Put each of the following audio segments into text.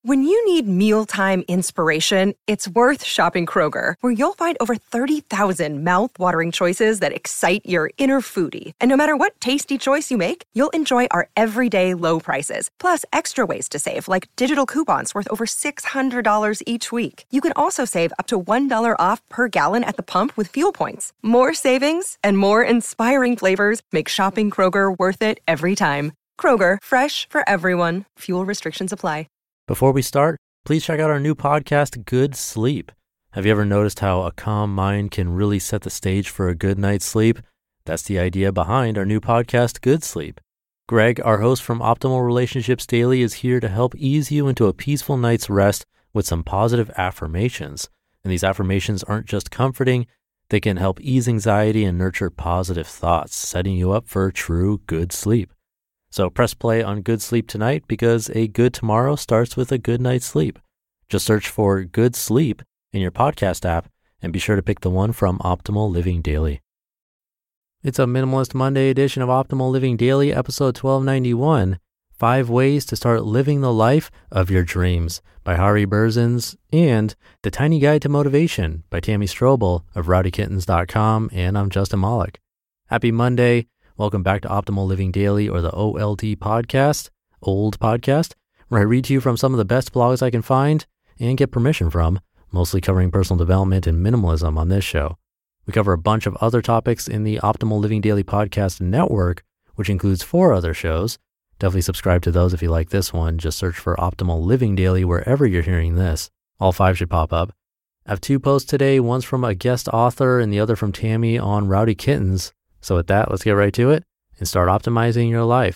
When you need mealtime inspiration, it's worth shopping Kroger, where you'll find over 30,000 mouth-watering choices that excite your inner foodie. And no matter what tasty choice you make, you'll enjoy our everyday low prices, plus extra ways to save, like digital coupons worth over $600 each week. You can also save up to $1 off per gallon at the pump with fuel points. More savings and more inspiring flavors make shopping Kroger worth it every time. Kroger, fresh for everyone. Fuel restrictions apply. Before we start, please check out our new podcast, Good Sleep. Have you ever noticed how a calm mind can really set the stage for a good night's sleep? That's the idea behind our new podcast, Good Sleep. Greg, our host from Optimal Relationships Daily, is here to help ease you into a peaceful night's rest with some positive affirmations. And these affirmations aren't just comforting, they can help ease anxiety and nurture positive thoughts, setting you up for true good sleep. So press play on Good Sleep tonight, because a good tomorrow starts with a good night's sleep. Just search for Good Sleep in your podcast app and be sure to pick the one from Optimal Living Daily. It's a Minimalist Monday edition of Optimal Living Daily, episode 1291, 5 Ways to Start Living the Life of Your Dreams by Hari Berzins, and The Tiny Guide to Motivation by Tammy Strobel of rowdykittens.com, and I'm Justin Malik. Happy Monday. Welcome back to Optimal Living Daily, or the OLD podcast, old podcast, where I read to you from some of the best blogs I can find and get permission from, mostly covering personal development and minimalism on this show. We cover a bunch of other topics in the Optimal Living Daily podcast network, which includes 4 other shows. Definitely subscribe to those if you like this one. Just search for Optimal Living Daily wherever you're hearing this. All 5 should pop up. I have 2 posts today. One's from a guest author and the other from Tammy on Rowdy Kittens. So with that, let's get right to it and start optimizing your life.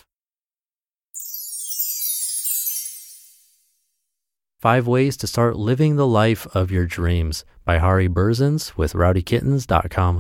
5 Ways to Start Living the Life of Your Dreams by Hari Berzins with rowdykittens.com.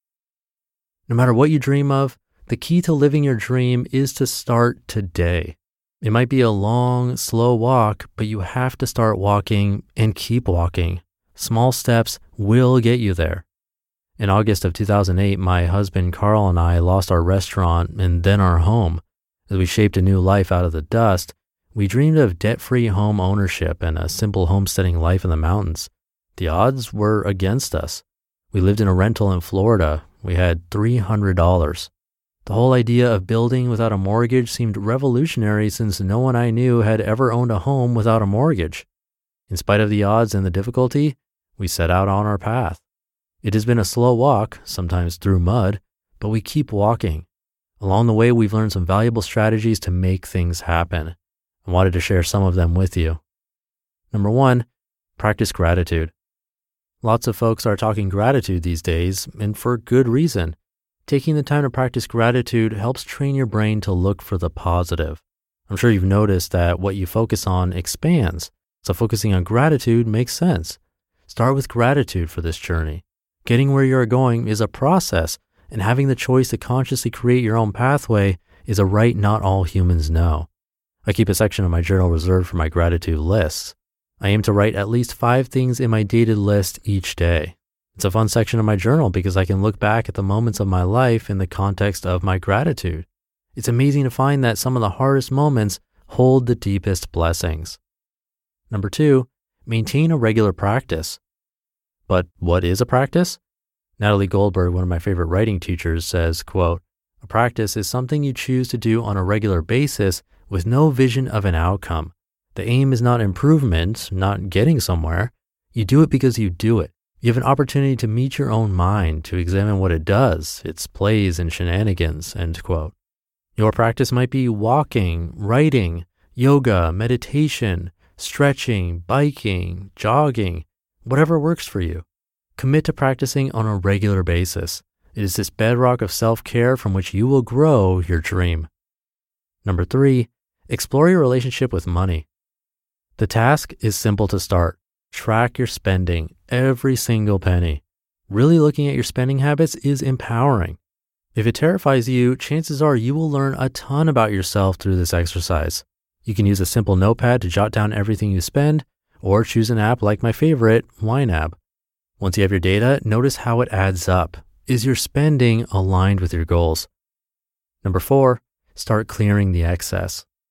No matter what you dream of, the key to living your dream is to start today. It might be a long, slow walk, but you have to start walking and keep walking. Small steps will get you there. In August of 2008, my husband Carl and I lost our restaurant and then our home. As we shaped a new life out of the dust, we dreamed of debt-free home ownership and a simple homesteading life in the mountains. The odds were against us. We lived in a rental in Florida. We had $300. The whole idea of building without a mortgage seemed revolutionary, since no one I knew had ever owned a home without a mortgage. In spite of the odds and the difficulty, we set out on our path. It has been a slow walk, sometimes through mud, but we keep walking. Along the way, we've learned some valuable strategies to make things happen. I wanted to share some of them with you. Number 1, practice gratitude. Lots of folks are talking gratitude these days, and for good reason. Taking the time to practice gratitude helps train your brain to look for the positive. I'm sure you've noticed that what you focus on expands, so focusing on gratitude makes sense. Start with gratitude for this journey. Getting where you're going is a process, and having the choice to consciously create your own pathway is a right not all humans know. I keep a section of my journal reserved for my gratitude lists. I aim to write at least 5 things in my dated list each day. It's a fun section of my journal because I can look back at the moments of my life in the context of my gratitude. It's amazing to find that some of the hardest moments hold the deepest blessings. Number 2, maintain a regular practice. But what is a practice? Natalie Goldberg, one of my favorite writing teachers, says, quote, "A practice is something you choose to do on a regular basis with no vision of an outcome. The aim is not improvement, not getting somewhere. You do it because you do it. You have an opportunity to meet your own mind, to examine what it does, its plays and shenanigans," end quote. Your practice might be walking, writing, yoga, meditation, stretching, biking, jogging, whatever works for you. Commit to practicing on a regular basis. It is this bedrock of self-care from which you will grow your dream. Number 3, explore your relationship with money. The task is simple to start. Track your spending, every single penny. Really looking at your spending habits is empowering. If it terrifies you, chances are you will learn a ton about yourself through this exercise. You can use a simple notepad to jot down everything you spend, or choose an app like my favorite, YNAB. Once you have your data, notice how it adds up. Is your spending aligned with your goals? Number 4, start clearing the excess.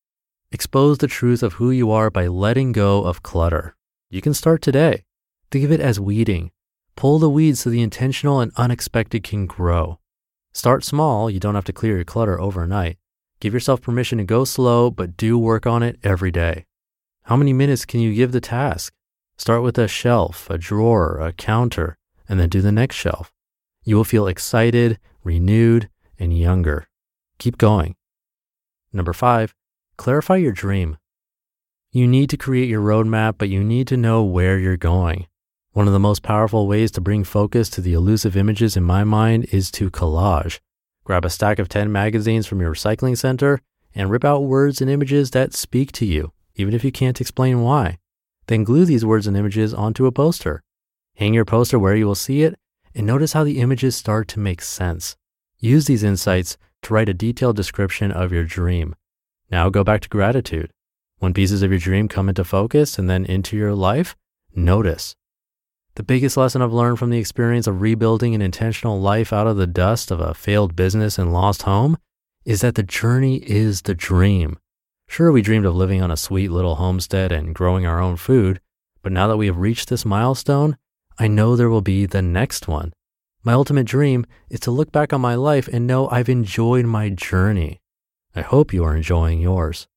Expose the truth of who you are by letting go of clutter. You can start today. Think of it as weeding. Pull the weeds so the intentional and unexpected can grow. Start small. You don't have to clear your clutter overnight. Give yourself permission to go slow, but do work on it every day. How many minutes can you give the task? Start with a shelf, a drawer, a counter, and then do the next shelf. You will feel excited, renewed, and younger. Keep going. Number 5, clarify your dream. You need to create your roadmap, but you need to know where you're going. One of the most powerful ways to bring focus to the elusive images in my mind is to collage. Grab a stack of 10 magazines from your recycling center and rip out words and images that speak to you, even if you can't explain why. Then glue these words and images onto a poster. Hang your poster where you will see it and notice how the images start to make sense. Use these insights to write a detailed description of your dream. Now go back to gratitude. When pieces of your dream come into focus and then into your life, notice. The biggest lesson I've learned from the experience of rebuilding an intentional life out of the dust of a failed business and lost home is that the journey is the dream. Sure, we dreamed of living on a sweet little homestead and growing our own food, but now that we have reached this milestone, I know there will be the next one. My ultimate dream is to look back on my life and know I've enjoyed my journey. I hope you are enjoying yours.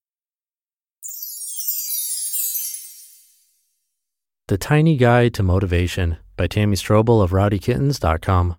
The Tiny Guide to Motivation by Tammy Strobel of RowdyKittens.com.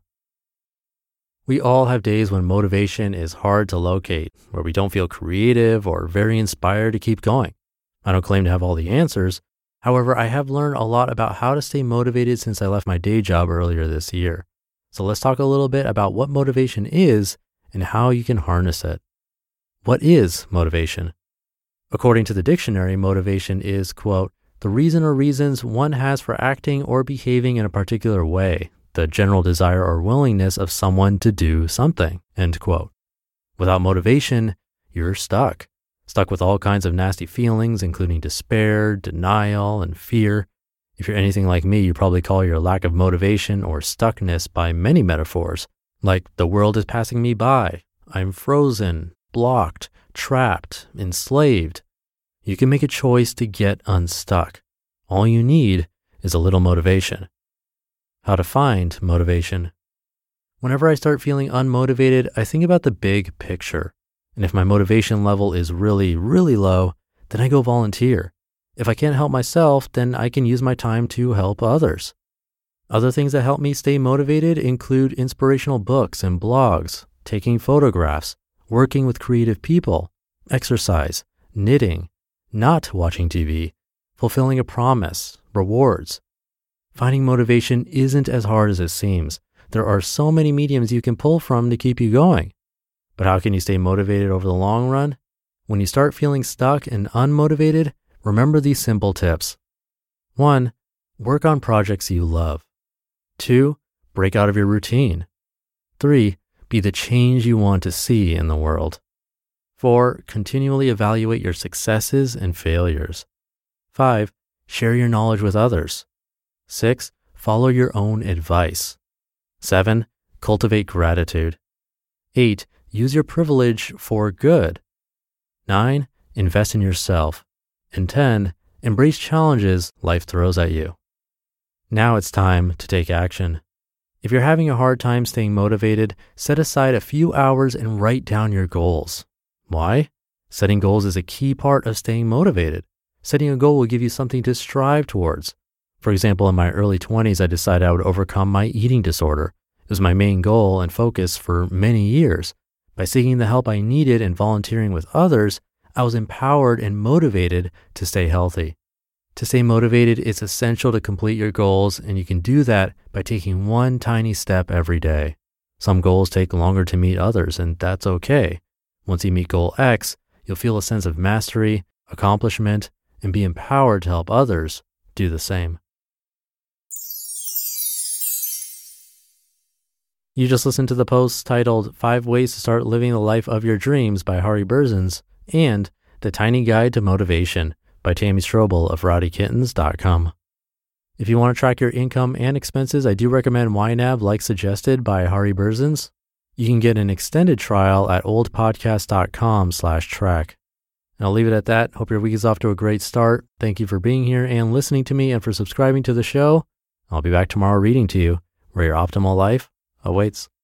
We all have days when motivation is hard to locate, where we don't feel creative or very inspired to keep going. I don't claim to have all the answers. However, I have learned a lot about how to stay motivated since I left my day job earlier this year. So let's talk a little bit about what motivation is and how you can harness it. What is motivation? According to the dictionary, motivation is, quote, the reason or reasons one has for acting or behaving in a particular way, the general desire or willingness of someone to do something, end quote. Without motivation, you're stuck with all kinds of nasty feelings, including despair, denial, and fear. If you're anything like me, you probably call your lack of motivation or stuckness by many metaphors, like the world is passing me by, I'm frozen, blocked, trapped, enslaved. You can make a choice to get unstuck. All you need is a little motivation. How to find motivation. Whenever I start feeling unmotivated, I think about the big picture. And if my motivation level is really, really low, then I go volunteer. If I can't help myself, then I can use my time to help others. Other things that help me stay motivated include inspirational books and blogs, taking photographs, working with creative people, exercise, knitting, not watching TV, fulfilling a promise, rewards. Finding motivation isn't as hard as it seems. There are so many mediums you can pull from to keep you going. But how can you stay motivated over the long run? When you start feeling stuck and unmotivated, remember these simple tips. 1, work on projects you love. 2, break out of your routine. 3, be the change you want to see in the world. 4, continually evaluate your successes and failures. 5, share your knowledge with others. 6, follow your own advice. 7, cultivate gratitude. 8, use your privilege for good. 9, invest in yourself. And 10, embrace challenges life throws at you. Now it's time to take action. If you're having a hard time staying motivated, set aside a few hours and write down your goals. Why? Setting goals is a key part of staying motivated. Setting a goal will give you something to strive towards. For example, in my early 20s, I decided I would overcome my eating disorder. It was my main goal and focus for many years. By seeking the help I needed and volunteering with others, I was empowered and motivated to stay healthy. To stay motivated, it's essential to complete your goals, and you can do that by taking one tiny step every day. Some goals take longer to meet others, and that's okay. Once you meet goal X, you'll feel a sense of mastery, accomplishment, and be empowered to help others do the same. You just listened to the posts titled 5 Ways to Start Living the Life of Your Dreams by Hari Berzins and The Tiny Guide to Motivation by Tammy Strobel of RowdyKittens.com. If you want to track your income and expenses, I do recommend YNAB like suggested by Hari Berzins. You can get an extended trial at oldpodcast.com/track. And I'll leave it at that. Hope your week is off to a great start. Thank you for being here and listening to me and for subscribing to the show. I'll be back tomorrow reading to you where your optimal life awaits.